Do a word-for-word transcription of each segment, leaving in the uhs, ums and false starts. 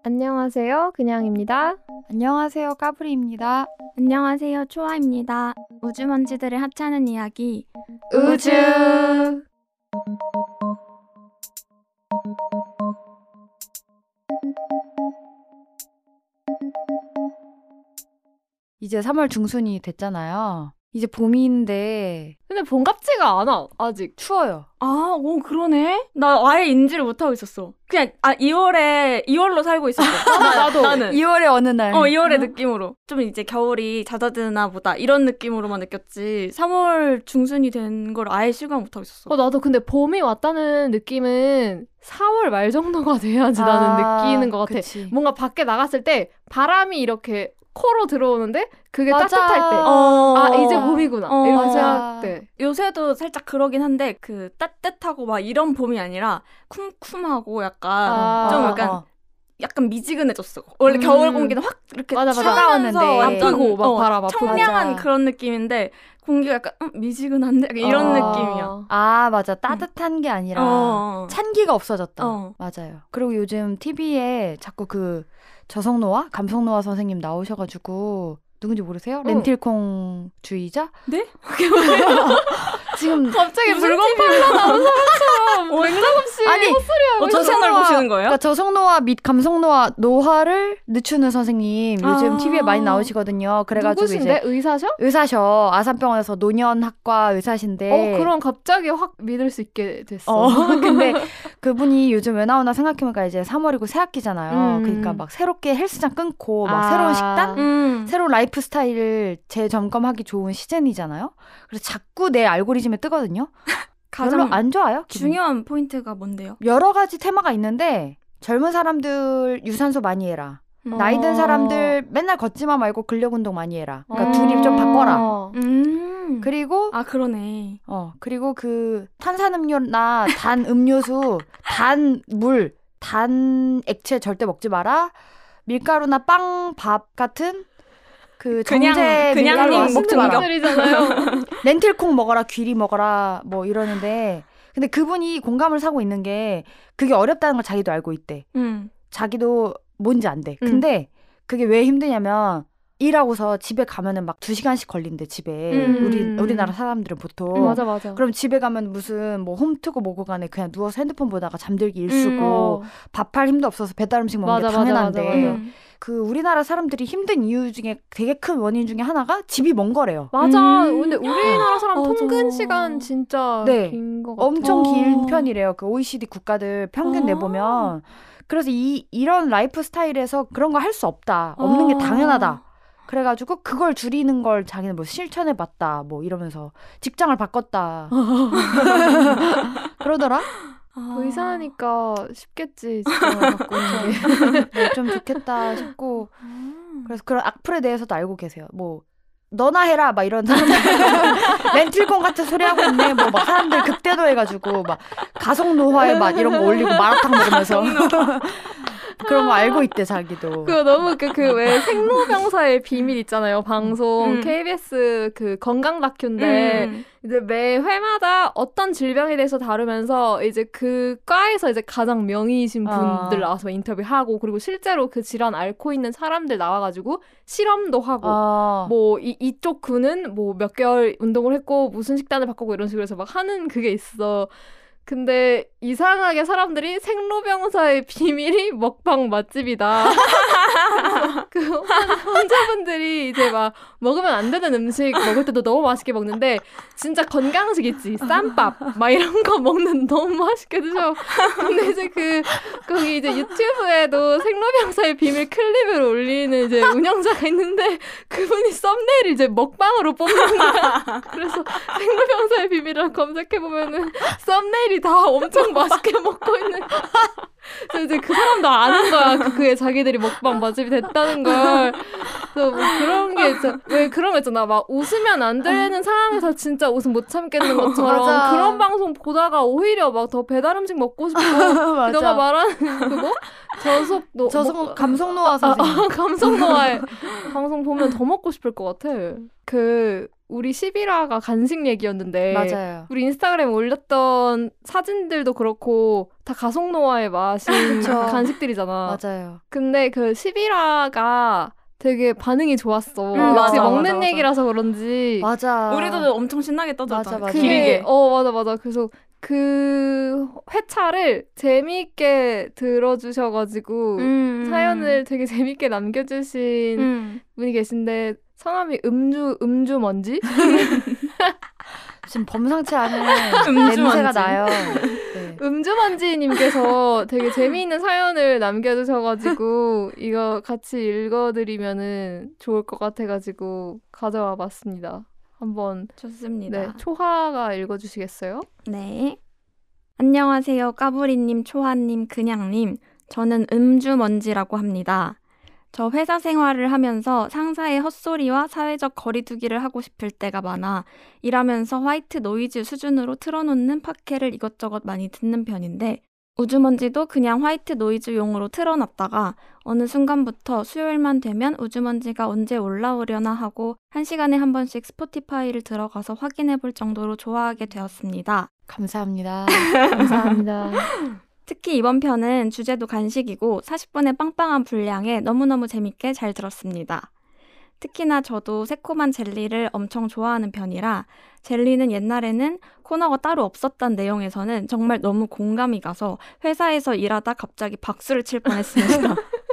안녕하세요, 그냥입니다. 안녕하세요, 까불이입니다. 안녕하세요, 초아입니다. 우주먼지들의 하찮은 이야기 우주. 이제 삼월 중순이 됐잖아요. 이제 봄인데 근데 봄 같지가 않아, 아직. 추워요. 아, 오, 그러네? 나 아예 인지를 못하고 있었어. 그냥, 아, 이월에, 이월로 살고 있었어. 나, 나도. 나는. 이월의 어느 날. 어, 이월의 느낌으로. 좀 이제 겨울이 잦아드나 보다. 이런 느낌으로만 느꼈지. 삼월 중순이 된 걸 아예 실감 못하고 있었어. 어, 나도 근데 봄이 왔다는 느낌은 사월 말 정도가 돼야지 나는 아, 느끼는 것 같아. 그치. 뭔가 밖에 나갔을 때 바람이 이렇게 코로 들어오는데 그게 맞아. 따뜻할 때. 어. 아, 이제 봄이구나. 어. 이렇게 맞아. 생각 때. 요새도 살짝 그러긴 한데, 그, 따뜻하고 막 이런 봄이 아니라, 쿰쿰하고 약간, 아, 좀 어, 약간, 어. 약간 미지근해졌어. 원래 음. 겨울 공기는 확 이렇게 맞아, 맞아. 차가우면서 차가웠는데. 완전, 아프고 막 바람 아프고. 청량한 맞아. 그런 느낌인데 공기가 약간 음, 미지근한데 약간 이런 어. 느낌이야. 아, 맞아. 따뜻한 게 아니라 어. 찬기가 없어졌다. 어. 맞아요. 그리고 요즘 티비에 자꾸 그 저성노아, 감성노아 선생님 나오셔가지고 누군지 모르세요? 렌틸콩 주의자? 네? 지금 갑자기 무슨 물건 팔러 나온 사람처럼 맥락 없이 아니, 헛소리하고 어, 저 채널 보시는 거예요? 그러니까 저성노아 및 감성노아 노화를 늦추는 선생님 요즘 아. 티비에 많이 나오시거든요. 그래가지고 누구신데? 이제 의사셔? 의사셔. 아산병원에서 노년학과 의사신데. 어, 그럼 갑자기 확 믿을 수 있게 됐어. 어, 근데 그분이 요즘 왜 나오나 생각해보니까 이제 삼월이고 새학기잖아요. 음. 그러니까 막 새롭게 헬스장 끊고 막 아. 새로운 식단? 음. 새로운 라이프 스타일을 재점검하기 좋은 시즌이잖아요. 그래서 자꾸 내 알고리즘에 뜨거든요. 별로 가장 안 좋아요. 기분이. 중요한 포인트가 뭔데요? 여러 가지 테마가 있는데 젊은 사람들 유산소 많이 해라. 음. 나이 든 어. 사람들 맨날 걷지마 말고 근력 운동 많이 해라. 그러니까 어. 둘이 좀 바꿔라. 음. 그리고 아 그러네. 어 그리고 그 탄산음료나 단 음료수, 단 물, 단 액체 절대 먹지 마라. 밀가루나 빵, 밥 같은 그 그냥- 정제 그냥 밀가루 먹지 마라. 분들이잖아요. 렌틸콩 먹어라, 귀리 먹어라, 뭐 이러는데 근데 그분이 공감을 사고 있는 게 그게 어렵다는 걸 자기도 알고 있대. 음. 자기도 뭔지 안 돼. 음. 근데 그게 왜 힘드냐면 일하고서 집에 가면은 막 두 시간씩 걸린대, 집에. 음. 우리, 우리나라 사람들은 보통. 음, 맞아 맞아. 그럼 집에 가면 무슨 뭐 홈트고 뭐고 간에 그냥 누워서 핸드폰 보다가 잠들기 음. 일쑤고 어. 밥할 힘도 없어서 배달 음식 먹는 맞아, 게 맞아, 당연한데 맞아, 맞아. 음. 그 우리나라 사람들이 힘든 이유 중에 되게 큰 원인 중에 하나가 집이 먼 거래요. 맞아. 음. 근데 우리나라 사람 맞아. 통근 시간 진짜 네. 긴 거 같아. 엄청 어. 긴 편이래요. 그 오이시디 국가들 평균 아. 내보면. 그래서 이, 이런 라이프 스타일에서 그런 거 할 수 없다. 없는 게 아. 당연하다. 그래가지고 그걸 줄이는 걸 자기는 뭐 실천해봤다. 뭐 이러면서 직장을 바꿨다. 그러더라? 아. 의사니까 쉽겠지. 진짜 바꾸는 게. 네, 좀 좋겠다 싶고. 음. 그래서 그런 악플에 대해서도 알고 계세요. 뭐 너나 해라 막 이런 사람들 렌틸콩 같은 소리 하고 있네. 뭐 막 사람들 극대노해가지고 막 가속 노화에 막 이런 거 올리고 마라탕 먹으면서 그런 거 알고 있대 자기도. 그거 너무 그 그 왜 생로병사의 비밀 있잖아요. 방송 음. 케이비에스 그 건강 다큐인데 음. 이제 매 회마다 어떤 질병에 대해서 다루면서 이제 그 과에서 이제 가장 명의이신 분들 아. 나와서 인터뷰하고 그리고 실제로 그 질환 앓고 있는 사람들 나와가지고 실험도 하고 아. 뭐 이, 이쪽 군은 뭐 몇 개월 운동을 했고 무슨 식단을 바꾸고 이런 식으로 해서 막 하는 그게 있어. 근데 이상하게 사람들이 생로병사의 비밀이 먹방 맛집이다. 그 환- 환자분들이 이제 막 먹으면 안 되는 음식 먹을 때도 너무 맛있게 먹는데 진짜 건강식 있지. 쌈밥 막 이런 거 먹는 너무 맛있게 드셔. 근데 이제 그 거기 이제 유튜브에도 생로병사의 비밀 클립을 올리는 이제 운영자가 있는데 그분이 썸네일을 이제 먹방으로 뽑는 거야. 그래서 생로병사의 비밀을 검색해 보면은 썸네일이 다 엄청 맛있게 먹고 있는. 그래서 이제 그 사람도 아는 거야. 그 그게 자기들이 먹방 맛집이 됐다는 걸. 그래서 뭐 그런 게 있잖아. 왜 그런 거 있잖아. 막 웃으면 안 되는 상황에서 진짜 웃음 못 참겠는 것처럼 맞아. 그런 방송 보다가 오히려 막 더 배달 음식 먹고 싶고. 너가 말하는 그거 저속노 저성 감성노화 선생님. 감성노화의 방송 보면 더 먹고 싶을 것 같아. 그 우리 십일화가 간식 얘기였는데 맞아요. 우리 인스타그램에 올렸던 사진들도 그렇고 다 가속노화의 맛인 그쵸. 간식들이잖아. 맞아요. 근데 그 십일화가 되게 반응이 좋았어. 음, 역시 맞아, 먹는 맞아, 맞아. 얘기라서 그런지. 맞아. 우리도 엄청 신나게 떠들었잖아. 맞아, 맞아. 길게. 어, 맞아, 맞아. 그래서 그 회차를 재미있게 들어주셔가지고 음, 사연을 되게 재미있게 남겨주신 음. 분이 계신데 성함이 음주, 음주 뭔지? 지금 범상치 않은 음주 냄새가 먼지. 나요. 네. 음주먼지님께서 되게 재미있는 사연을 남겨주셔가지고 이거 같이 읽어드리면은 좋을 것 같아가지고 가져와 봤습니다. 한번 좋습니다. 네, 초하가 읽어주시겠어요? 네. 안녕하세요. 까부리님, 초아님, 그냥님. 저는 음주먼지라고 합니다. 저 회사 생활을 하면서 상사의 헛소리와 사회적 거리두기를 하고 싶을 때가 많아 일하면서 화이트 노이즈 수준으로 틀어놓는 팟캐를 이것저것 많이 듣는 편인데 우주먼지도 그냥 화이트 노이즈용으로 틀어놨다가 어느 순간부터 수요일만 되면 우주먼지가 언제 올라오려나 하고 한 시간에 한 번씩 스포티파이를 들어가서 확인해볼 정도로 좋아하게 되었습니다. 감사합니다. 감사합니다. 특히 이번 편은 주제도 간식이고 사십 분의 빵빵한 분량에 너무너무 재밌게 잘 들었습니다. 특히나 저도 새콤한 젤리를 엄청 좋아하는 편이라 젤리는 옛날에는 코너가 따로 없었던 내용에서는 정말 너무 공감이 가서 회사에서 일하다 갑자기 박수를 칠 뻔했습니다.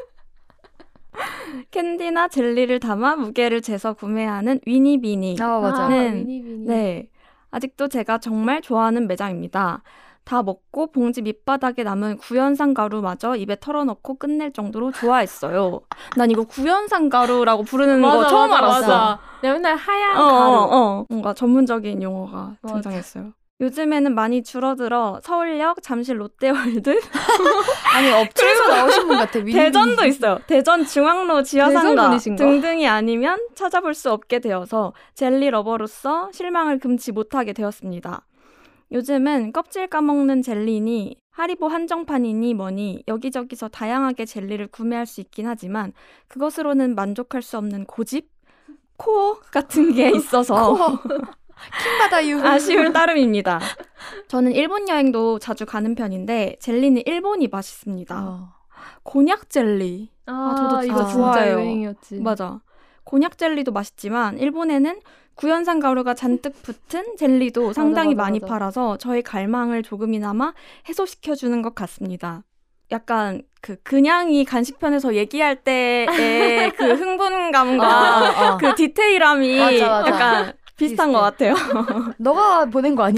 캔디나 젤리를 담아 무게를 재서 구매하는 위니비니. 아, 맞아. 아, 네. 위니비니. 네, 아직도 제가 정말 좋아하는 매장입니다. 다 먹고 봉지 밑바닥에 남은 구연산 가루마저 입에 털어넣고 끝낼 정도로 좋아했어요. 난 이거 구연산 가루라고 부르는 거 맞아, 처음 맞아, 알았어. 맞아. 내가 맨날 하얀 어, 가루. 어, 어. 뭔가 전문적인 용어가 맞아. 등장했어요. 요즘에는 많이 줄어들어 서울역, 잠실 롯데월드, 아니 업체에서 나오신 분 같아. 위니비니. 대전도 있어요. 대전 중앙로 지하상가 대전 분이신가? 등등이 아니면 찾아볼 수 없게 되어서 젤리 러버로서 실망을 금치 못하게 되었습니다. 요즘은 껍질 까먹는 젤리니 하리보 한정판이니 뭐니 여기저기서 다양하게 젤리를 구매할 수 있긴 하지만 그것으로는 만족할 수 없는 고집? 코어 같은 게 있어서 킹받아유. 아쉬울 따름입니다. 저는 일본 여행도 자주 가는 편인데 젤리는 일본이 맛있습니다. 어. 곤약 젤리. 아, 저도 이거 진짜 진짜 좋아해요. 유행이었지. 맞아. 곤약 젤리도 맛있지만 일본에는 구연산 가루가 잔뜩 붙은 젤리도 상당히 맞아, 많이 맞아. 팔아서 저의 갈망을 조금이나마 해소시켜주는 것 같습니다. 약간 그 그냥이 간식편에서 얘기할 때의 그 흥분감과 어, 어. 그 디테일함이 맞아, 맞아. 약간 비슷한 비슷해. 것 같아요. 너가 보낸 거 아니지?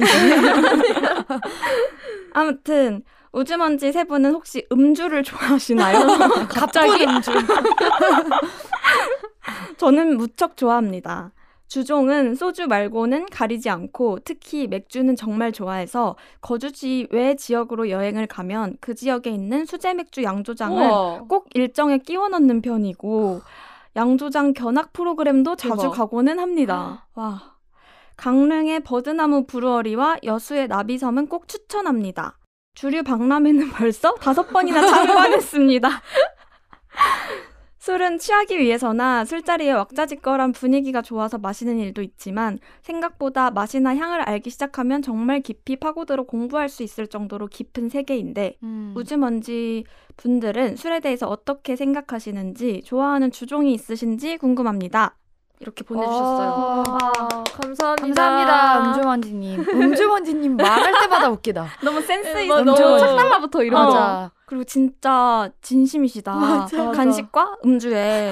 아무튼 우주먼지 세 분은 혹시 음주를 좋아하시나요? 갑자기? 음주. 저는 무척 좋아합니다. 주종은 소주 말고는 가리지 않고 특히 맥주는 정말 좋아해서 거주지 외 지역으로 여행을 가면 그 지역에 있는 수제 맥주 양조장을 우와. 꼭 일정에 끼워 넣는 편이고 양조장 견학 프로그램도 자주 대박. 가고는 합니다. 와. 강릉의 버드나무 브루어리와 여수의 나비섬은 꼭 추천합니다. 주류 박람회는 벌써 다섯 번이나 참관했습니다. 술은 취하기 위해서나 술자리에 왁자지껄한 분위기가 좋아서 마시는 일도 있지만 생각보다 맛이나 향을 알기 시작하면 정말 깊이 파고들어 공부할 수 있을 정도로 깊은 세계인데 음. 우주먼지 분들은 술에 대해서 어떻게 생각하시는지 좋아하는 주종이 있으신지 궁금합니다. 이렇게 보내주셨어요. 아, 감사합니다. 감사합니다, 음주먼지님. 음주먼지님 말할 때마다 웃기다. 너무 센스 네, 있어. 맞아. 음주. 첫 달라부터 이런 거. 맞아. 그리고 진짜 진심이시다. 맞아, 맞아. 간식과 음주에.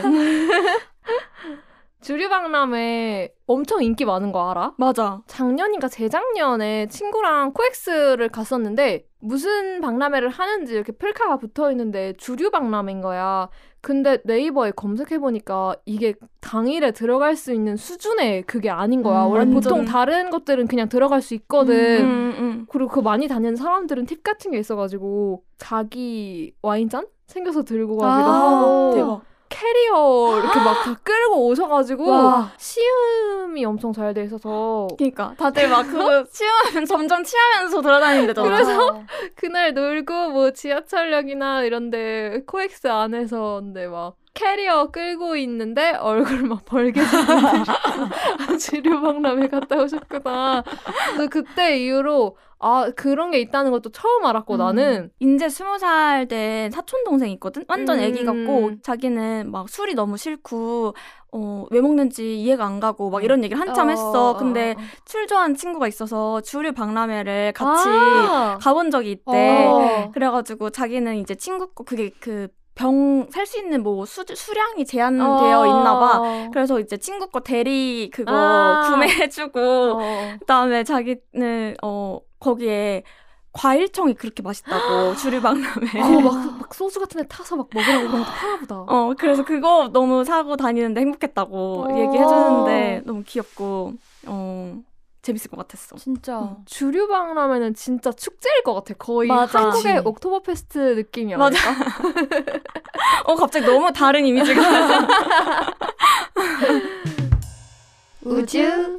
주류박람회 엄청 인기 많은 거 알아? 맞아. 작년인가 재작년에 친구랑 코엑스를 갔었는데 무슨 박람회를 하는지 이렇게 플카가 붙어있는데 주류박람회인 거야. 근데 네이버에 검색해보니까 이게 당일에 들어갈 수 있는 수준의 그게 아닌 거야. 음, 원래 완전. 보통 다른 것들은 그냥 들어갈 수 있거든. 음, 음. 그리고 그 많이 다니는 사람들은 팁 같은 게 있어가지고 자기 와인잔 챙겨서 들고 가기도 아, 하고 대박. 캐리어 이렇게 막 다 끌고 오셔가지고 와. 시음이 엄청 잘 돼 있어서 그러니까 다들 막 그거 취하면 점점 취하면서 돌아다닌대잖아. 그래서 그날 놀고 뭐 지하철역이나 이런데 코엑스 안에서 근데 막 캐리어 끌고 있는데 얼굴 막 벌개지는 아, 주류박람회 갔다 오셨구나. 그래서 그때 이후로 아 그런 게 있다는 것도 처음 알았고 음. 나는 이제 스무 살 된 사촌 동생 있거든. 완전 음. 애기 같고 자기는 막 술이 너무 싫고 어, 왜 먹는지 이해가 안 가고 막 이런 얘기를 한참 어, 했어. 근데 어, 어. 술 좋아하는 친구가 있어서 주류 박람회를 같이 아. 가본 적이 있대. 어. 그래가지고 자기는 이제 친구 거 그게 그 병 살 수 있는 뭐 수, 수량이 제한되어 어. 있나 봐. 그래서 이제 친구 거 대리 그거 아. 구매해주고 어. 그다음에 자기는 어 거기에 과일청이 그렇게 맛있다고 주류 박람회. 어, 막, 막 소주 같은 데 타서 막 먹으라고 그런 것도 하나 보다. 어 그래서 그거 너무 사고 다니는데 행복했다고 어. 얘기해주는데 너무 귀엽고 어 재밌을 것 같았어. 진짜. 어. 주류박람회는 진짜 축제일 것 같아. 거의 맞아. 한국의 그치. 옥토버페스트 느낌이 맞아. 아닐까? 어 갑자기 너무 다른 이미지가. 우주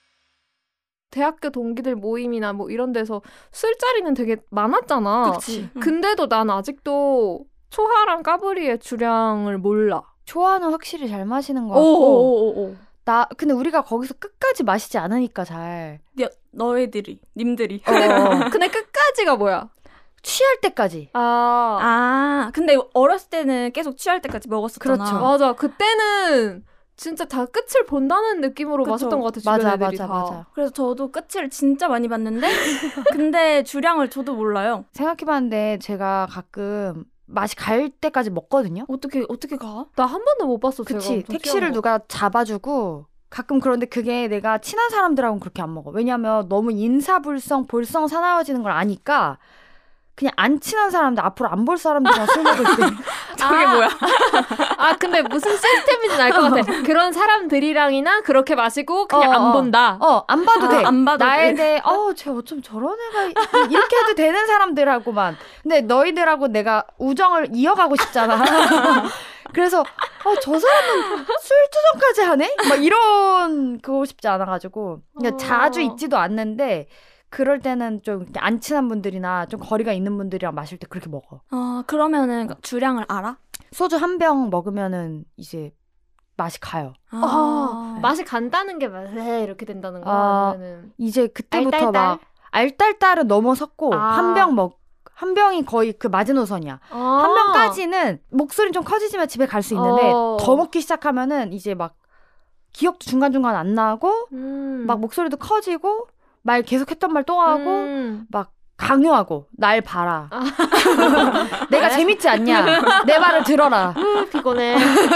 대학교 동기들 모임이나 뭐 이런 데서 술자리는 되게 많았잖아. 그치. 응. 근데도 난 아직도 초하랑 까불이의 주량을 몰라. 초아는 확실히 잘 마시는 것 같고 오오오오. 나 근데 우리가 거기서 끝까지 마시지 않으니까 잘 너, 너희들이 님들이. 어, 어. 근데 끝까지가 뭐야? 취할 때까지. 아, 아 근데 어렸을 때는 계속 취할 때까지 먹었었잖아. 그렇죠. 맞아. 그때는 진짜 다 끝을 본다는 느낌으로 그쵸. 마셨던 것 같아. 주변 맞아 애들이 맞아 다. 맞아. 그래서 저도 끝을 진짜 많이 봤는데 근데 주량을 저도 몰라요. 생각해봤는데 제가 가끔 맛이 갈 때까지 먹거든요. 어떻게 어떻게 가? 나 한 번도 못 봤어. 제가 그치. 엄청 택시를 취한 거. 누가 잡아주고 가끔 그런데 그게 내가 친한 사람들하고는 그렇게 안 먹어. 왜냐면 너무 인사불성 볼성 사나워지는 걸 아니까 그냥 안 친한 사람들 앞으로 안 볼 사람들이랑 술 먹을 때 저게 아. 뭐야? 아 근데 무슨 시스템인지는 알 것 같아. 그런 사람들이랑이나 그렇게 마시고 그냥 어, 안 어. 본다. 어, 안 봐도 아, 돼. 안 봐도 나에 돼. 대해 어, 쟤 어쩜 저런 애가 이- 이렇게 해도 되는 사람들하고만. 근데 너희들하고 내가 우정을 이어가고 싶잖아. 그래서 어, 저 사람은 술주정까지 하네? 막 이런 그거 싶지 않아가지고 그러니까 어. 자주 있지도 않는데 그럴 때는 좀 안 친한 분들이나 좀 거리가 있는 분들이랑 마실 때 그렇게 먹어. 어 그러면은 주량을 알아? 소주 한 병 먹으면은 이제 맛이 가요. 아, 맛이 간다는 게 왜 이렇게 된다는 거야? 아, 아니면은 이제 그때부터 알딸딸? 막 알딸딸은 넘어섰고 아. 한 병 먹, 한 병이 거의 그 마지노선이야. 아. 한 병까지는 목소리는 좀 커지지만 집에 갈 수 있는데 어. 더 먹기 시작하면은 이제 막 기억도 중간중간 안 나고 음. 막 목소리도 커지고 말 계속 했던 말 또 하고 음. 막 강요하고 날 봐라. 아. 내가 재밌지 않냐. 내 말을 들어라. 피곤해.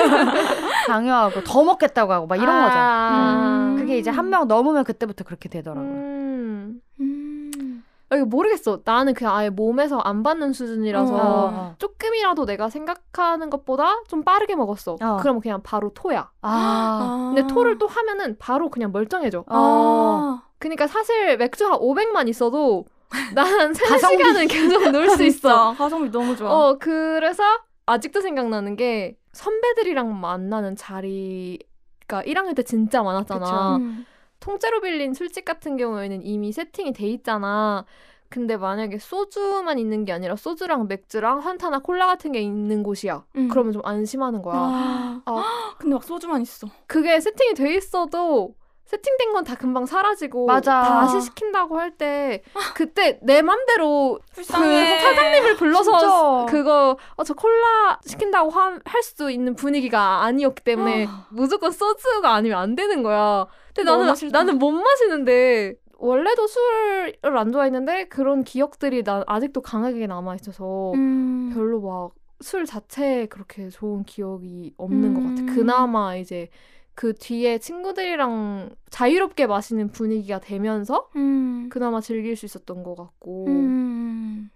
강요하고 더 먹겠다고 하고 막 이런 거죠. 아. 음. 그게 이제 한 명 넘으면 그때부터 그렇게 되더라고요. 음. 음. 아, 이거 모르겠어. 나는 그냥 아예 몸에서 안 받는 수준이라서 어. 조금이라도 내가 생각하는 것보다 좀 빠르게 먹었어. 어. 그러면 그냥 바로 토야. 아. 근데 토를 또 하면은 바로 그냥 멀쩡해져. 어. 아. 그러니까 사실 맥주 한 오백만 있어도 난 세네 가성비. 시간은 계속 놀 수 있어. 진짜 가성비 너무 좋아. 어, 그래서 아직도 생각나는 게 선배들이랑 만나는 자리가 일 학년 때 진짜 많았잖아. 음. 통째로 빌린 술집 같은 경우에는 이미 세팅이 돼 있잖아. 근데 만약에 소주만 있는 게 아니라 소주랑 맥주랑 환타나 콜라 같은 게 있는 곳이야. 음. 그러면 좀 안심하는 거야. 아. 아. 근데 막 소주만 있어. 그게 세팅이 돼 있어도 세팅된 건 다 금방 사라지고 맞아. 다시 시킨다고 할 때 그때 내 맘대로 그 불쌍해. 사장님을 불러서 진짜. 그거 어, 저 콜라 시킨다고 하, 할 수 있는 분위기가 아니었기 때문에 무조건 소주가 아니면 안 되는 거야. 근데 너무 나는 싫다. 나는 못 마시는데 원래도 술을 안 좋아했는데 그런 기억들이 난 아직도 강하게 남아 있어서 음. 별로 막 술 자체에 그렇게 좋은 기억이 없는 것 음. 같아. 그나마 이제 그 뒤에 친구들이랑 자유롭게 마시는 분위기가 되면서 음. 그나마 즐길 수 있었던 것 같고. 음.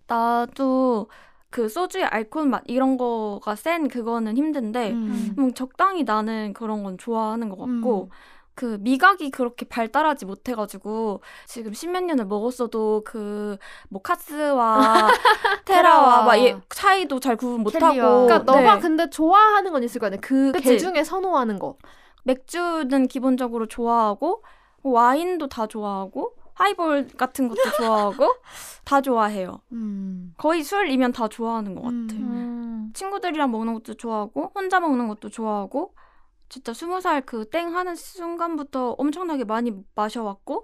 나도 그 소주의 알코올 맛 이런 거가 센 그거는 힘든데 음. 음, 적당히 나는 그런 건 좋아하는 것 같고 음. 그 미각이 그렇게 발달하지 못해가지고 지금 십몇 년을 먹었어도 그 뭐 카스와 테라와 막 얘 차이도 잘 구분 못하고 켈리와. 그러니까 네. 너가 근데 좋아하는 건 있을 거 아니야. 그 그치? 개 중에 선호하는 거. 맥주는 기본적으로 좋아하고 와인도 다 좋아하고 하이볼 같은 것도 좋아하고 다 좋아해요. 음. 거의 술이면 다 좋아하는 것 같아. 음. 친구들이랑 먹는 것도 좋아하고 혼자 먹는 것도 좋아하고 진짜 스무 살 그 땡 하는 순간부터 엄청나게 많이 마셔왔고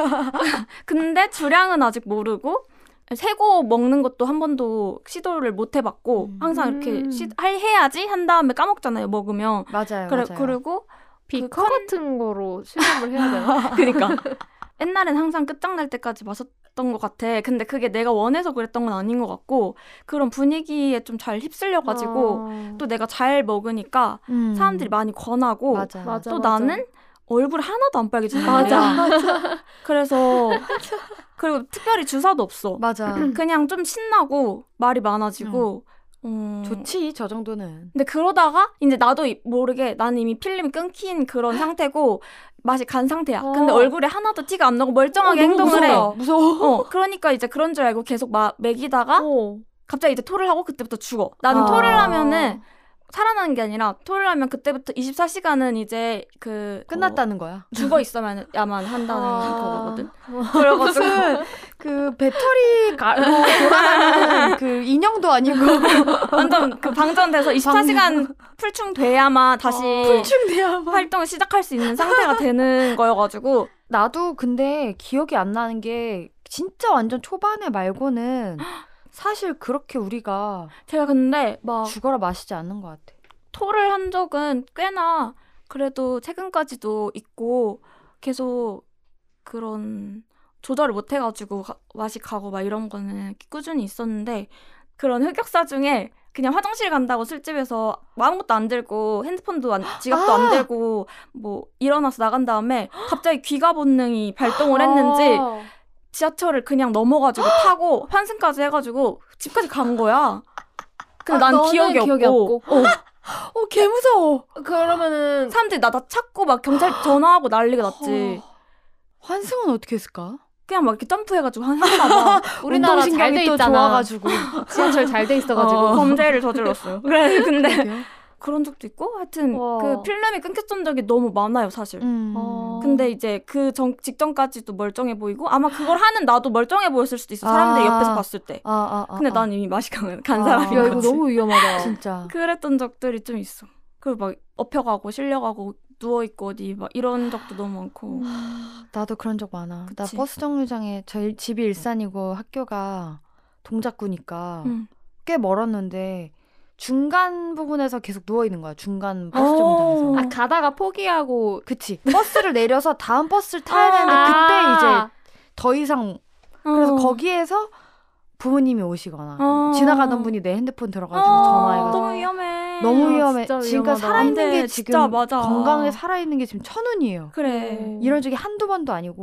근데 주량은 아직 모르고 세고 먹는 것도 한 번도 시도를 못 해봤고 음. 항상 이렇게 시, 할 해야지 한 다음에 까먹잖아요 먹으면. 맞아요. 그래, 맞아요. 그리고 비커 그 컨- 같은 거로 실험을 해야 되나? 그러니까 옛날엔 항상 끝장날 때까지 마셨던 것 같아. 근데 그게 내가 원해서 그랬던 건 아닌 것 같고 그런 분위기에 좀 잘 휩쓸려가지고 아. 또 내가 잘 먹으니까 음. 사람들이 많이 권하고 맞아. 맞아, 또 맞아. 나는 얼굴 하나도 안 빨개지는 맞아. 거야. 그래서 그리고 특별히 주사도 없어. 맞아. 그냥 좀 신나고 말이 많아지고 음. 좋지 저 정도는. 근데 그러다가 이제 나도 이- 모르게 나는 이미 필름이 끊긴 그런 상태고 맛이 간 상태야. 어. 근데 얼굴에 하나도 티가 안 나고 멀쩡하게 어, 너무 행동을 해. 무서워. 무서워. 어, 그러니까 이제 그런 줄 알고 계속 막 먹이다가 어. 갑자기 이제 토를 하고 그때부터 죽어. 나는 아. 토를 하면은 살아나는 게 아니라 토를 하면 그때부터 이십사 시간은 이제 그 끝났다는 거야. 어, 죽어 있어야만 한다는 아. 거거든. 그래가지고 무슨 그 배터리 가로 돌아가는 그 인형도 아니고 완전 그 방전돼서 이십사 시간 풀충돼야만 다시 풀충돼야 활동을 시작할 수 있는 상태가 되는 거여가지고 나도 근데 기억이 안 나는 게 진짜 완전 초반에 말고는 사실 그렇게 우리가 제가 근데 막 죽어라 마시지 않는 것 같아. 토를 한 적은 꽤나 그래도 최근까지도 있고 계속 그런 조절을 못 해가지고 가, 맛이 가고 막 이런 거는 꾸준히 있었는데 그런 흑역사 중에 그냥 화장실 간다고 술집에서 아무것도 안 들고 핸드폰도 안, 지갑도 아! 안 들고 뭐 일어나서 나간 다음에 갑자기 귀가 본능이 발동을 했는지 아. 지하철을 그냥 넘어가지고 타고 환승까지 해가지고 집까지 간 거야. 근데 아, 난 너는 기억이, 기억이 없고, 없고. 어, 어, 개 무서워. 그러면은 사람들이 나 다 찾고 막 경찰 전화하고 난리가 났지. 환승은 어떻게 했을까? 그냥 막 이렇게 점프해가지고 한 했나 봐. 우리나라 잘 돼 또 있잖아. 좋아가지고. 지하철 잘 돼 있어가지고. 어, 범죄를 저질렀어요. 그래 근데 그러게요. 그런 적도 있고 하여튼 와. 그 필름이 끊겼던 적이 너무 많아요 사실. 음. 어. 근데 이제 그 전, 직전까지도 멀쩡해 보이고 아마 그걸 하는 나도 멀쩡해 보였을 수도 있어. 사람들이 아. 옆에서 봤을 때. 아, 아, 아, 근데 아. 난 이미 맛이 간, 간 아. 사람인 야 이거 거지. 너무 위험하다. 진짜. 그랬던 적들이 좀 있어. 그리고 막 엎혀가고 실려가고 누워있고 어디 막 이런 적도 너무 많고. 나도 그런 적 많아. 나 그치. 버스 정류장에 저희 집이 일산이고 학교가 동작구니까 응. 꽤 멀었는데 중간 부분에서 계속 누워 있는 거야. 중간 버스 어. 정류장에서. 아 가다가 포기하고 그치. 버스를 내려서 다음 버스를 타야 되는데 그때 이제 더 이상 그래서 어. 거기에서 부모님이 오시거나 어. 지나가던 분이 내 핸드폰 들어가지고 어, 전화해가지고 너무 위험해. 너무 아, 위험해. 진짜 지금까지 위험하다. 살아있는 안 돼, 게 지금 진짜 맞아. 건강에 살아있는 게 지금 천운이에요. 그래. 어. 이런 적이 한두 번도 아니고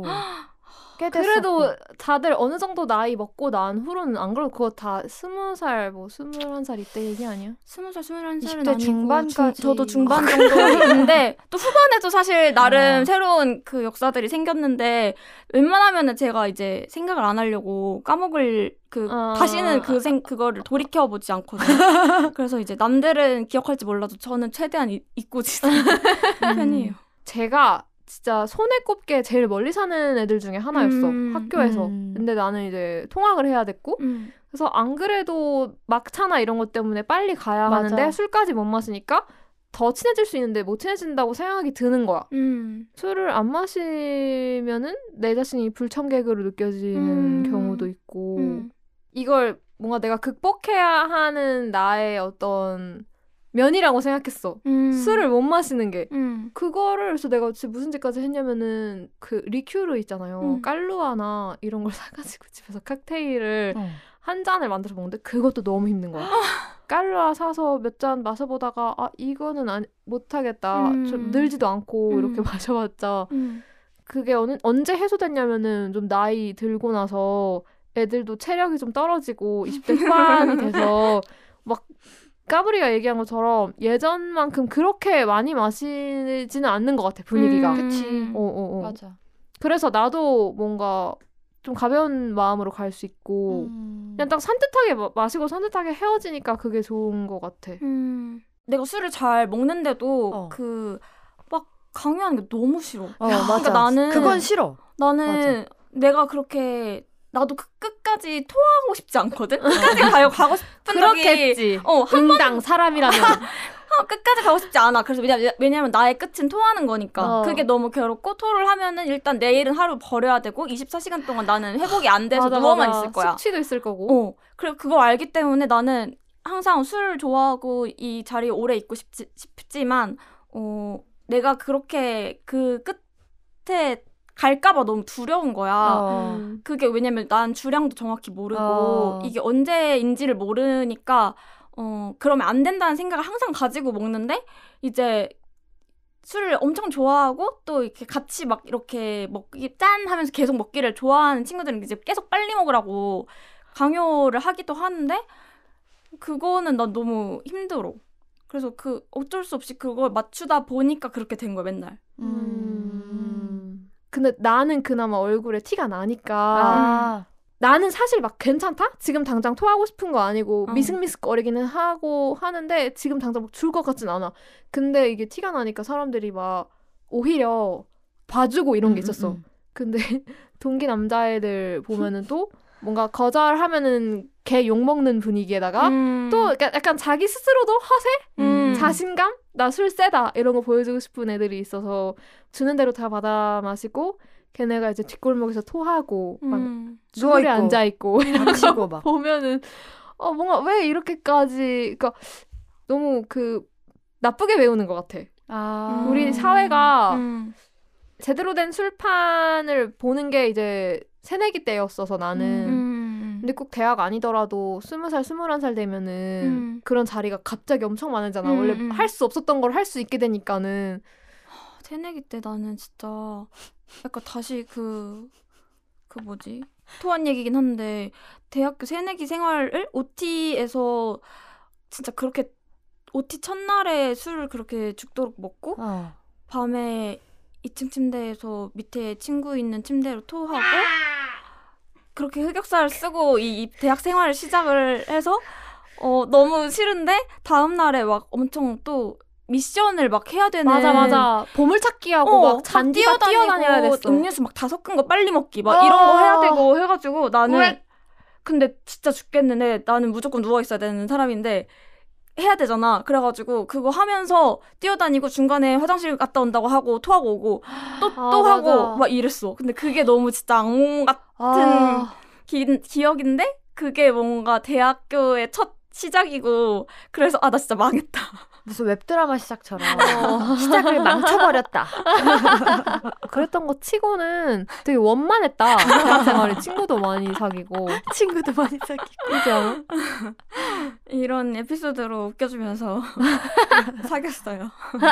꽤 됐었고. 그래도 다들 어느 정도 나이 먹고 난 후로는 안 그래도 그거 다 스무 살, 뭐 스물한 살 이때 얘기 아니야? 스무 살, 스물한 살은 이십 대 아니고 중반까지. 중, 저도 중반 정도인데 또 후반에도 사실 나름 어. 새로운 그 역사들이 생겼는데 웬만하면은 제가 이제 생각을 안 하려고 까먹을 그 어. 다시는 그 생 그거를 돌이켜 보지 않거든요. 그래서 이제 남들은 기억할지 몰라도 저는 최대한 이, 잊고 지내는 편이에요. 제가 진짜 손에 꼽게 제일 멀리 사는 애들 중에 하나였어. 음, 학교에서. 음. 근데 나는 이제 통학을 해야 됐고 음. 그래서 안 그래도 막차나 이런 것 때문에 빨리 가야 맞아. 하는데 술까지 못 마시니까 더 친해질 수 있는데 못 친해진다고 생각이 드는 거야. 음. 술을 안 마시면은 내 자신이 불청객으로 느껴지는 음. 경우도 있고 음. 이걸 뭔가 내가 극복해야 하는 나의 어떤 면이라고 생각했어. 음. 술을 못 마시는 게. 음. 그거를 그래서 내가 지금 무슨 짓까지 했냐면은 그 리큐르 있잖아요. 음. 깔루아나 이런 걸 사가지고 집에서 칵테일을 어. 한 잔을 만들어서 먹는데 그것도 너무 힘든 거야. 깔루아 사서 몇 잔 마셔보다가 아 이거는 안, 못하겠다. 음. 좀 늘지도 않고 음. 이렇게 마셔봤자 음. 그게 어느, 언제 해소됐냐면은 좀 나이 들고 나서 애들도 체력이 좀 떨어지고 이십 대 후반이 돼서 막 까불이가 얘기한 것처럼 예전만큼 그렇게 많이 마시지는 않는 것 같아 분위기가. 음. 그치. 어, 어, 어. 맞아. 그래서 나도 뭔가 좀 가벼운 마음으로 갈 수 있고 음. 그냥 딱 산뜻하게 마, 마시고 산뜻하게 헤어지니까 그게 좋은 것 같아. 음. 내가 술을 잘 먹는데도 어. 그 막 강요하는 게 너무 싫어. 어, 맞아. 그러니까 나는 그건 싫어. 나는 내가 그렇게 나도 그 끝까지 끝까지 토하고 싶지 않거든. 끝까지 가요 가고 싶은 그렇겠지. 어, 한 응당 사람이라면 번 끝까지 가고 싶지 않아. 그래서 왜냐 왜냐면 나의 끝은 토하는 거니까. 어. 그게 너무 괴롭고 토를 하면은 일단 내일은 하루 버려야 되고 이십사 시간 동안 나는 회복이 안 돼서 맞아, 누워만 맞아. 있을 거야. 숙취도 있을 거고. 어. 그리고 그걸 알기 때문에 나는 항상 술을 좋아하고 이 자리에 오래 있고 싶지, 싶지만 어, 내가 그렇게 그 끝에 갈까봐 너무 두려운 거야. 어. 음. 그게 왜냐면 난 주량도 정확히 모르고 어. 이게 언제인지를 모르니까 어 그러면 안 된다는 생각을 항상 가지고 먹는데 이제 술을 엄청 좋아하고 또 이렇게 같이 막 이렇게 먹기 짠 하면서 계속 먹기를 좋아하는 친구들은 이제 계속 빨리 먹으라고 강요를 하기도 하는데 그거는 난 너무 힘들어. 그래서 그 어쩔 수 없이 그걸 맞추다 보니까 그렇게 된 거야 맨날. 음. 근데 나는 그나마 얼굴에 티가 나니까 아. 나는 사실 막 괜찮다? 지금 당장 토하고 싶은 거 아니고 어. 미슥미슥거리기는 하고 하는데 지금 당장 막 줄 것 같진 않아. 근데 이게 티가 나니까 사람들이 막 오히려 봐주고 이런 게 있었어. 음, 음, 근데 동기 남자애들 보면은 또 뭔가 거절하면은 걔 욕먹는 분위기에다가 음. 또 약간, 약간 자기 스스로도 허세? 음. 자신감? 나 술 세다 이런 거 보여주고 싶은 애들이 있어서 주는 대로 다 받아 마시고 걔네가 이제 뒷골목에서 토하고 막 음. 누울에 누워있고. 앉아있고 다치고 막. 보면은 어 뭔가 왜 이렇게까지 그러니까 너무 그 나쁘게 배우는 것 같아. 아. 우리 사회가 음. 제대로 된 술판을 보는 게 이제 새내기 때였어서 나는 음. 근데 꼭 대학 아니더라도 스무 살, 스물한 살 되면은 음. 그런 자리가 갑자기 엄청 많아지잖아. 음, 원래 음. 할 수 없었던 걸 할 수 있게 되니까는. 새내기 때 나는 진짜 약간 다시 그, 그 뭐지? 토한 얘기긴 한데 대학교 새내기 생활을 오티에서 진짜 그렇게 오티 첫날에 술을 그렇게 죽도록 먹고 어. 밤에 이 층 침대에서 밑에 친구 있는 침대로 토하고 그렇게 흑역사를 쓰고 이, 이 대학 생활을 시작을 해서 어 너무 싫은데 다음 날에 막 엄청 또 미션을 막 해야 되는 맞아 맞아. 보물찾기 하고 어, 막 잔디가 뛰어다녀야 됐어. 음료수 막 다 섞은 거 빨리 먹기 막 어. 이런 거 해야 되고 해가지고 나는 왜? 근데 진짜 죽겠는데 나는 무조건 누워 있어야 되는 사람인데 해야 되잖아. 그래가지고 그거 하면서 뛰어다니고 중간에 화장실 갔다 온다고 하고 토하고 오고 또 또 아, 하고 맞아. 막 이랬어. 근데 그게 너무 진짜 악몽 같은 아. 기, 기억인데 그게 뭔가 대학교의 첫 시작이고 그래서 아 나 진짜 망했다. 무슨 웹드라마 시작처럼 어. 시작을 망쳐버렸다. 그랬던 거 치고는 되게 원만했다. 대학생활에 친구도 많이 사귀고. 친구도 많이 사귀고. 그렇지 않아? 이런 에피소드로 웃겨주면서 사귀었어요.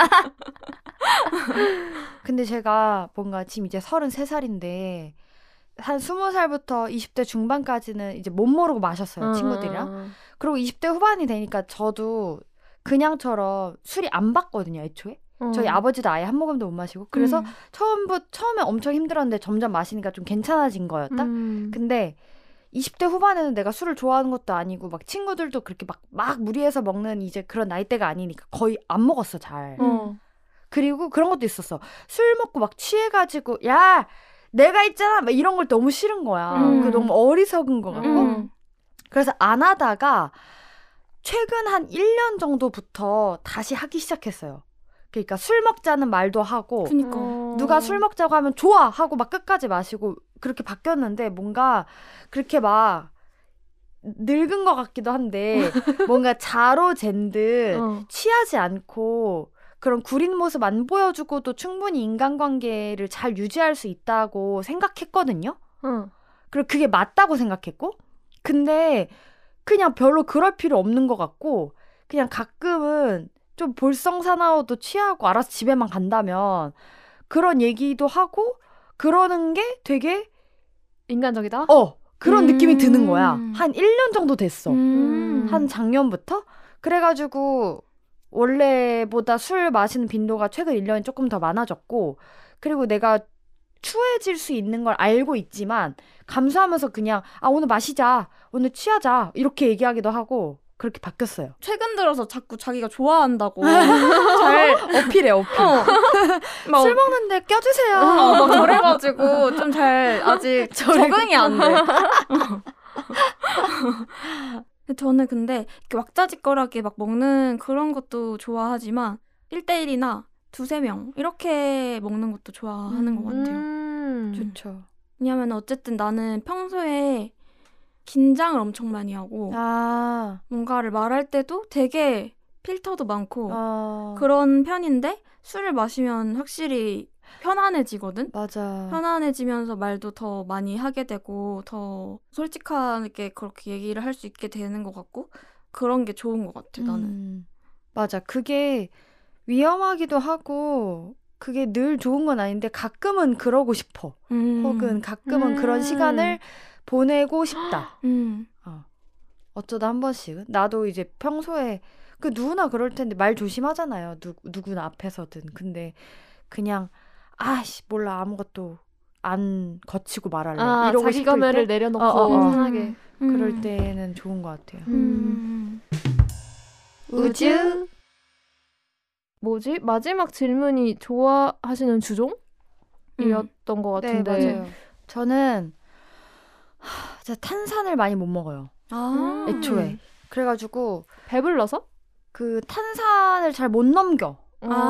근데 제가 뭔가 지금 이제 서른세 살인데 한 스무 살부터 이십 대 중반까지는 이제 못 모르고 마셨어요. 친구들이랑. 그리고 이십 대 후반이 되니까 저도 그냥처럼 술이 안 받거든요, 애초에. 어. 저희 아버지도 아예 한 모금도 못 마시고. 그래서 음. 처음부, 처음에 엄청 힘들었는데 점점 마시니까 좀 괜찮아진 거였다? 음. 근데 이십 대 후반에는 내가 술을 좋아하는 것도 아니고 막 친구들도 그렇게 막, 막 무리해서 먹는 이제 그런 나이대가 아니니까 거의 안 먹었어, 잘. 어. 그리고 그런 것도 있었어. 술 먹고 막 취해가지고 야 내가 있잖아 막 이런 걸 너무 싫은 거야. 음. 그 너무 어리석은 것 같고. 음. 그래서 안 하다가 최근 한 일 년 정도부터 다시 하기 시작했어요. 그러니까 술 먹자는 말도 하고 그니까. 어. 누가 술 먹자고 하면 좋아 하고 막 끝까지 마시고 그렇게 바뀌었는데 뭔가 그렇게 막 늙은 것 같기도 한데 뭔가 자로 잰 듯 어. 취하지 않고 그런 구린 모습 안 보여주고도 충분히 인간관계를 잘 유지할 수 있다고 생각했거든요. 어. 그리고 그게 맞다고 생각했고 근데 그냥 별로 그럴 필요 없는 것 같고 그냥 가끔은 좀 볼썽사나워도 취하고 알아서 집에만 간다면 그런 얘기도 하고 그러는 게 되게 인간적이다? 어 그런 음. 느낌이 드는 거야. 한 일 년 정도 됐어. 음. 한 작년부터? 그래가지고 원래보다 술 마시는 빈도가 최근 일 년이 조금 더 많아졌고 그리고 내가 추해질 수 있는 걸 알고 있지만 감수하면서 그냥 아 오늘 마시자 오늘 취하자 이렇게 얘기하기도 하고 그렇게 바뀌었어요. 최근 들어서 자꾸 자기가 좋아한다고 잘 어필해 어필. 어. 막, 술 먹는데 껴주세요. 어, 막 저래가지고 좀 잘 아직 적응이 안 돼. 저는 근데 이렇게 왁자지껄하게 막 먹는 그런 것도 좋아하지만 일 대일이나 두세 명 이렇게 먹는 것도 좋아하는 음, 것 같아요. 음. 좋죠. 왜냐면 어쨌든 나는 평소에 긴장을 엄청 많이 하고 아, 뭔가를 말할 때도 되게 필터도 많고 어, 그런 편인데 술을 마시면 확실히 편안해지거든? 맞아. 편안해지면서 말도 더 많이 하게 되고 더 솔직하게 그렇게 얘기를 할 수 있게 되는 것 같고 그런 게 좋은 것 같아 나는. 음, 맞아. 그게 위험하기도 하고 그게 늘 좋은 건 아닌데 가끔은 그러고 싶어. 음. 혹은 가끔은 음. 그런 시간을 보내고 싶다. 음. 어. 어쩌다 한 번씩은. 나도 이제 평소에 그 누구나 그럴 텐데 말 조심하잖아요. 누, 누구나 앞에서든. 근데 그냥 아씨 몰라 아무것도 안 거치고 말할래. 아, 이러고 자기 싶을 검열을 때 내려놓고 어, 어, 어. 편하게. 음. 그럴 때는 좋은 것 같아요. 음. 우주? 뭐지? 마지막 질문이 좋아하시는 주종이었던 것 네, 같은데. 맞아요. 저는 하, 진짜 탄산을 많이 못 먹어요. 아. 음. 애초에. 그래가지고 배불러서? 그 탄산을 잘 못 넘겨.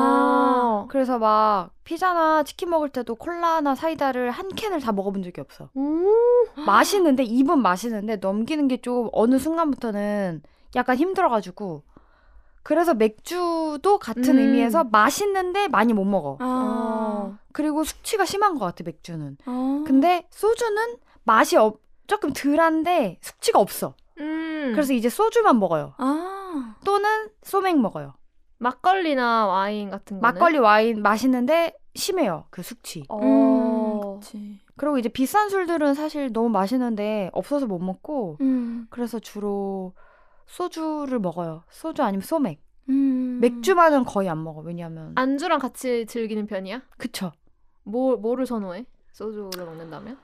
아. 그래서 막 피자나 치킨 먹을 때도 콜라나 사이다를 한 캔을 다 먹어본 적이 없어. 음. 맛있는데 입은 맛있는데 넘기는 게 좀 어느 순간부터는 약간 힘들어가지고 그래서 맥주도 같은 음. 의미에서 맛있는데 많이 못 먹어. 아. 그리고 숙취가 심한 것 같아 맥주는. 아. 근데 소주는 맛이 없, 조금 덜한데 숙취가 없어. 음. 그래서 이제 소주만 먹어요. 아. 또는 소맥 먹어요. 막걸리나 와인 같은 거는? 막걸리 와인 맛있는데 심해요 그 숙취. 어. 음. 그치. 그리고 이제 비싼 술들은 사실 너무 맛있는데 없어서 못 먹고 음. 그래서 주로 소주를 먹어요. 소주 아니면 소맥. 음. 맥주만은 거의 안 먹어. 왜냐면 안주랑 같이 즐기는 편이야? 그쵸. 뭐, 뭐를 선호해? 소주를 먹는다면?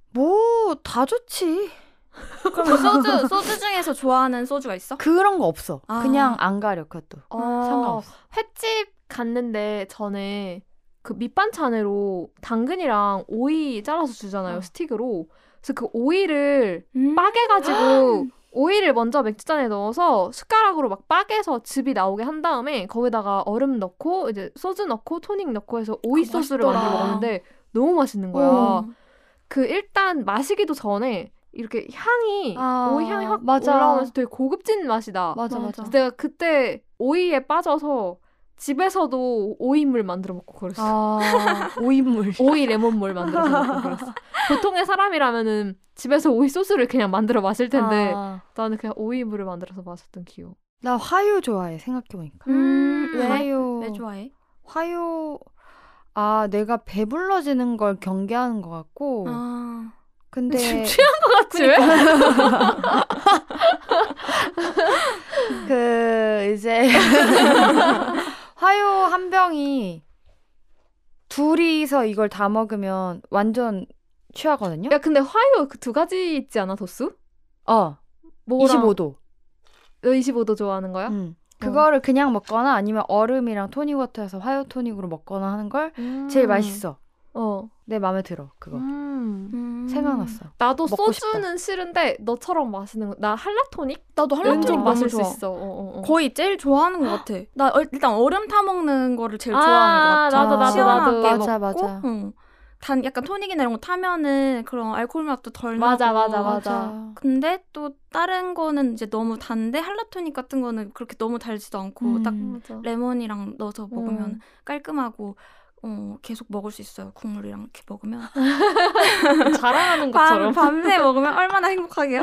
뭐 다 좋지. 그럼 소주 소주 중에서 좋아하는 소주가 있어? 그런 거 없어. 아. 그냥 안 가려 그것도. 어, 상관없어. 횟집 갔는데 전에 그 밑반찬으로 당근이랑 오이 잘라서 주잖아요. 어. 스틱으로. 그래서 그 오이를 음. 빠개가지고 오이를 먼저 맥주잔에 넣어서 숟가락으로 막 빠개서 즙이 나오게 한 다음에 거기다가 얼음 넣고 이제 소주 넣고 토닉 넣고 해서 오이 그거 소스를 맛있더라. 만들어 먹는데 너무 맛있는 거야. 어. 그 일단 마시기도 전에 이렇게 향이 아, 오이 향이 확 맞아. 올라오면서 되게 고급진 맛이 나. 맞아 맞아. 맞아. 내가 그때 오이에 빠져서 집에서도 오이물 만들어 먹고 그랬어. 아 오인물. 오이 레몬물 만들어서 먹고 그랬어. 보통의 사람이라면은 집에서 오이 소스를 그냥 만들어 마실 텐데 아, 나는 그냥 오이물을 만들어서 마셨던 기억. 나 화요 좋아해 생각해보니까. 음. 왜? 화요. 왜 좋아해? 화요. 아 내가 배불러지는 걸 경계하는 것 같고. 아. 근데 지금 취한 것 같지 왜? 그 이제 화요 한 병이 둘이서 이걸 다 먹으면 완전 취하거든요. 야 근데 화요 그 두 가지 있지 않아 도수? 어, 뭐랑 이십오 도. 너 이십오 도 좋아하는 거야? 음. 그거를 그냥 먹거나 아니면 얼음이랑 토닉워터에서 화요 토닉으로 먹거나 하는 걸 음. 제일 맛있어. 어. 내 마음에 들어 그거. 음. 음. 생각났어. 나도 먹고 소주는 싫은데 너처럼 마시는 거. 나 할라토닉? 나도 할라토닉 은근 너무 마실 좋아. 수 있어. 어, 어, 어. 거의 제일 좋아하는 것 같아. 나 얼- 일단 얼음 타 먹는 거를 제일 아, 좋아하는 것 같아. 나도, 나도, 시원하게 나도. 맞아, 먹고, 맞아. 응. 단 약간 토닉이나 이런 거 타면은 그런 알코올 맛도 덜 맞아, 나고. 맞아, 맞아. 근데 또 다른 거는 이제 너무 단데 할라토닉 같은 거는 그렇게 너무 달지도 않고 음. 딱 맞아. 레몬이랑 넣어서 먹으면 음. 깔끔하고 어, 계속 먹을 수 있어요. 국물이랑 이렇게 먹으면. 자랑하는 밤, 것처럼. 밤새 먹으면 얼마나 행복하게요.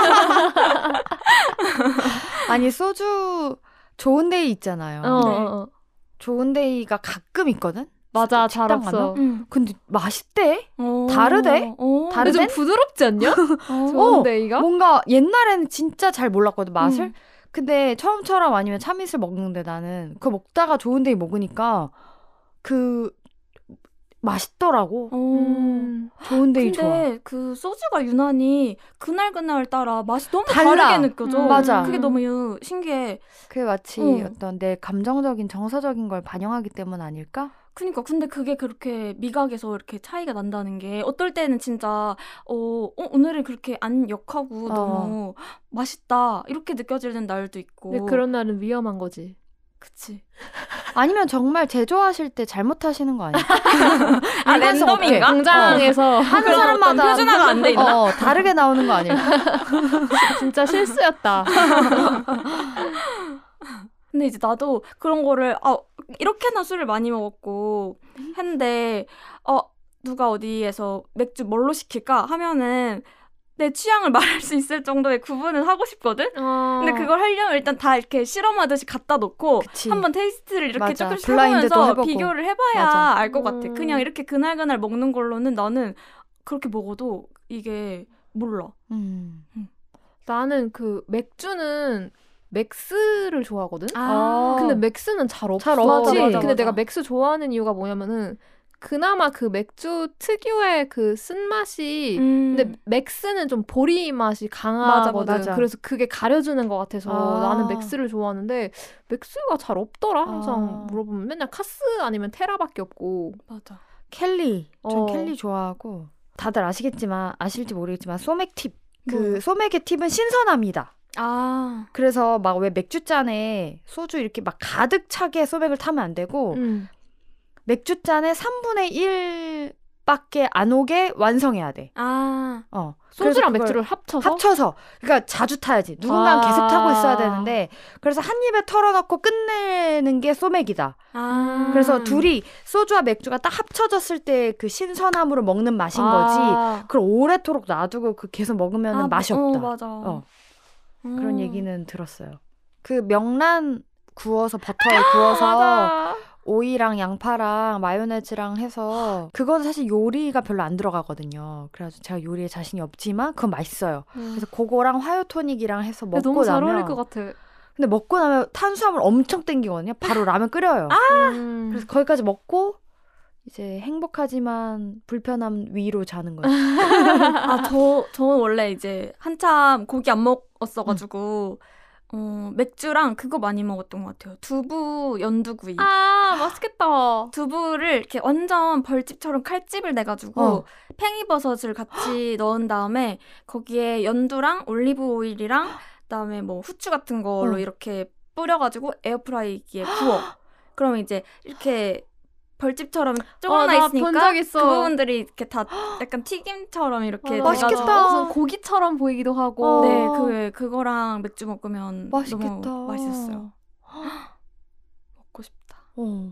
아니 소주 좋은 데이 있잖아요. 어, 네. 어, 어. 좋은 데이가 가끔 있거든. 맞아, 잘 식당 없어. 가면? 응. 근데 맛있대. 어. 다르대? 어. 다르- 근데 좀 다르대? 부드럽지 않냐? 어. 좋은데 이가? 뭔가 옛날에는 진짜 잘 몰랐거든 맛을. 음. 근데 처음처럼 아니면 참이슬 먹는데 나는 그거 먹다가 좋은 데이 먹으니까 그 맛있더라고. 어. 음. 좋은 데이 좋아. 근데 그 소주가 유난히 그날 그날 따라 맛이 너무 달라. 다르게 느껴져. 음, 맞아. 그게 너무 신기해. 그게 마치 어. 어떤 내 감정적인 정서적인 걸 반영하기 때문 아닐까? 그니까 근데 그게 그렇게 미각에서 이렇게 차이가 난다는 게 어떨 때는 진짜 어, 어 오늘은 그렇게 안 역하고 어. 너무 맛있다 이렇게 느껴지는 날도 있고. 근데 그런 날은 위험한 거지. 그치. 아니면 정말 제조하실 때 잘못하시는 거 아니야? 아 일관성 없게. 랜덤인가? 공장에서 하는 그런 사람마다 어떤 표준화가 안 돼 있나? 어, 다르게 나오는 거 아닐까? 진짜 실수였다. 근데 이제 나도 그런 거를 아 이렇게나 술을 많이 먹었고 했는데 어 누가 어디에서 맥주 뭘로 시킬까 하면은 내 취향을 말할 수 있을 정도의 구분은 하고 싶거든? 어. 근데 그걸 하려면 일단 다 이렇게 실험하듯이 갖다 놓고 그치. 한번 테이스트를 이렇게 맞아. 조금씩 블라인드도 해보면서 해보고. 비교를 해봐야 맞아. 알 것 같아. 음. 그냥 이렇게 그날그날 먹는 걸로는 나는 그렇게 먹어도 이게 몰라. 음. 나는 그 맥주는 맥스를 좋아하거든. 아. 근데 맥스는 잘 없어. 잘 없지. 맞아, 맞아, 근데 맞아. 내가 맥스 좋아하는 이유가 뭐냐면은 그나마 그 맥주 특유의 그 쓴맛이 음. 근데 맥스는 좀 보리 맛이 강하거든. 맞아, 맞아. 그래서 그게 가려주는 것 같아서 아. 나는 맥스를 좋아하는데 맥스가 잘 없더라. 항상 아. 물어보면 맨날 카스 아니면 테라밖에 없고. 맞아. 켈리. 전 어. 켈리 좋아하고. 다들 아시겠지만 아실지 모르겠지만 소맥 팁. 그 뭐. 소맥의 팁은 신선함이다. 아. 그래서 막 왜 맥주잔에 소주 이렇게 막 가득 차게 소맥을 타면 안 되고 음. 맥주잔에 삼분의 일밖에 안 오게 완성해야 돼. 아. 어. 소주랑 그래서 맥주를 그걸 합쳐서 합쳐서 그러니까 자주 타야지. 누군가는 아. 계속 타고 있어야 되는데 그래서 한 입에 털어넣고 끝내는 게 소맥이다. 아. 그래서 둘이 소주와 맥주가 딱 합쳐졌을 때 그 신선함으로 먹는 맛인 거지. 아. 그걸 오래도록 놔두고 그 계속 먹으면 아, 맛이 어, 없다. 맞아. 어, 음. 그런 얘기는 들었어요. 그 명란 구워서 버터에 구워서 맞아. 오이랑 양파랑 마요네즈랑 해서 그건 사실 요리가 별로 안 들어가거든요. 그래서 제가 요리에 자신이 없지만 그건 맛있어요. 그래서 그거랑 화요토닉이랑 해서 먹고 너무 잘 나면 어울릴 것 같아. 근데 먹고 나면 탄수화물 엄청 땡기거든요. 바로 라면 끓여요. 음. 그래서 거기까지 먹고 이제 행복하지만 불편함 위로 자는 거예요. 아, 저, 저는 원래 이제 한참 고기 안 먹었어가지고, 어, 맥주랑 그거 많이 먹었던 것 같아요. 두부 연두구이. 아, 맛있겠다. 두부를 이렇게 완전 벌집처럼 칼집을 내가지고, 어. 팽이버섯을 같이 넣은 다음에, 거기에 연두랑 올리브 오일이랑, 그다음에 뭐 후추 같은 걸로 어. 이렇게 뿌려가지고 에어프라이기에 구워. 그러면 이제 이렇게 벌집처럼 쪼그나 어, 나 있으니까 본 적 있어. 그 부분들이 이렇게 다 약간 튀김처럼 이렇게 맞아. 돼가지고 맛있겠다. 무슨 고기처럼 보이기도 하고. 어. 네, 그 그거랑 맥주 먹으면 맛있겠다. 너무 맛있었어요. 먹고 싶다. 어.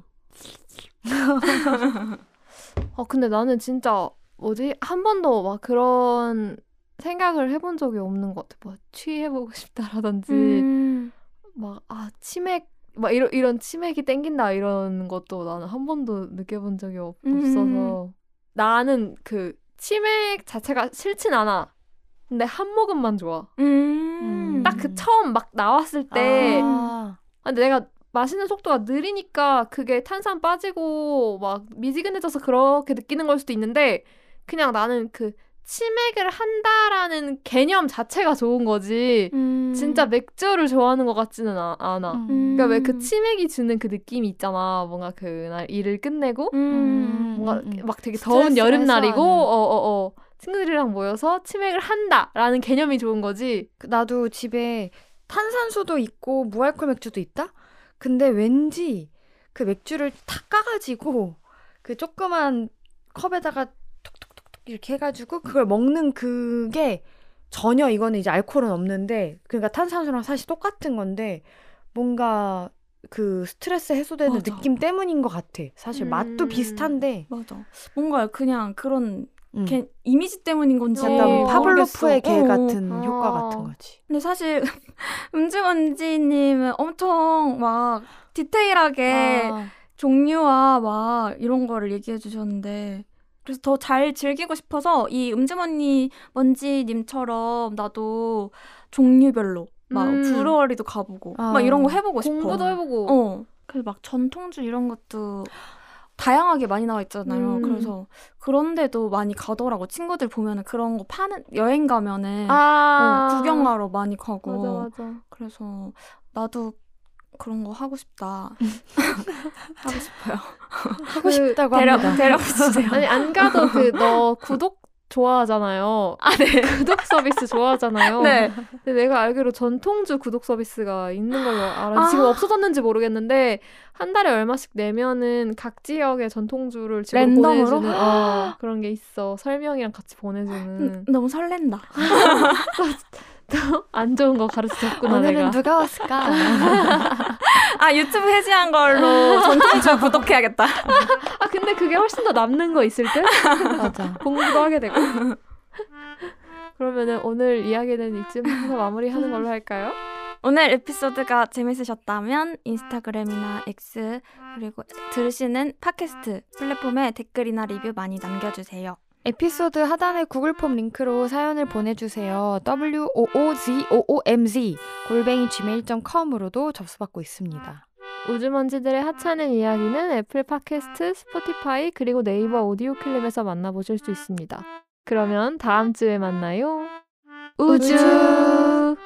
아, 근데 나는 진짜 뭐지? 한 번도 막 그런 생각을 해본 적이 없는 것 같아. 뭐 취해보고 싶다라든지 음. 막 아 치맥 막 이런 이런 치맥이 땡긴다 이런 것도 나는 한 번도 느껴본 적이 없, 음. 없어서 나는 그 치맥 자체가 싫진 않아. 근데 한 모금만 좋아. 음. 딱 그 처음 막 나왔을 때 아. 근데 내가 마시는 속도가 느리니까 그게 탄산 빠지고 막 미지근해져서 그렇게 느끼는 걸 수도 있는데 그냥 나는 그 치맥을 한다라는 개념 자체가 좋은 거지 음. 진짜 맥주를 좋아하는 것 같지는 아- 않아. 음. 그러니까 왜 그 치맥이 주는 그 느낌이 있잖아. 뭔가 그날 일을 끝내고 음. 뭔가 음, 음. 막 되게 더운 스트레스를 여름날이고 해소하는. 어어어 친구들이랑 모여서 치맥을 한다라는 개념이 좋은 거지. 그 나도 집에 탄산수도 있고 무알콜 맥주도 있다? 근데 왠지 그 맥주를 탁 까가지고 그 조그만 컵에다가 톡톡톡톡 이렇게 해가지고 그걸 먹는 그게 전혀 이거는 이제 알코올은 없는데 그러니까 탄산수랑 사실 똑같은 건데 뭔가 그 스트레스 해소되는 맞아. 느낌 때문인 것 같아. 사실 맛도 음. 비슷한데 맞아. 뭔가 그냥 그런 음. 개- 이미지 때문인 건지 약간 어, 파블로프의 개 모르겠어. 같은 어. 효과 어. 같은 거지. 근데 사실 음주먼지님은 엄청 막 디테일하게 아. 종류와 막 이런 거를 얘기해 주셨는데 그래서 더 잘 즐기고 싶어서 이 음주먼지 먼지님처럼 나도 종류별로 막 음. 브루어리도 가보고 아. 막 이런 거 해보고 싶어. 공부도 해보고. 어. 그래서 막 전통주 이런 것도 다양하게 많이 나와 있잖아요. 음. 그래서 그런데도 많이 가더라고. 친구들 보면은 그런 거 파는 여행 가면은 아 어, 구경하러 많이 가고. 맞아 맞아. 그래서 나도 그런 거 하고 싶다. 하고 싶어요. 하고 싶다고 데려, 합니다. 데려주세요. 아니 안 가도 그 너 구독 좋아하잖아요. 아, 네. 구독 서비스 좋아하잖아요. 네. 근데 내가 알기로 전통주 구독 서비스가 있는 걸로 알아. 아. 지금 없어졌는지 모르겠는데 한 달에 얼마씩 내면은 각 지역의 전통주를 집으로 랜덤으로? 보내주는 어, 그런 게 있어. 설명이랑 같이 보내주는. 음, 너무 설렌다. 안 좋은 거 가르쳐줬구나 오늘은 내가. 누가 왔을까? 아, 유튜브 해지한 걸로 전통주 구독해야겠다. 아 근데 그게 훨씬 더 남는 거 있을 때 맞아. 공부도 하게 되고. 그러면은 오늘 이야기는 이쯤에서 마무리하는 걸로 할까요? 오늘 에피소드가 재밌으셨다면 인스타그램이나 X 그리고 들으시는 팟캐스트 플랫폼에 댓글이나 리뷰 많이 남겨주세요. 에피소드 하단의 구글 폼 링크로 사연을 보내주세요. woozomz 골뱅이 지메일 닷 컴으로도 접수받고 있습니다. 우주먼지들의 하찮은 이야기는 애플 팟캐스트, 스포티파이 그리고 네이버 오디오 클립에서 만나보실 수 있습니다. 그러면 다음 주에 만나요. 우주!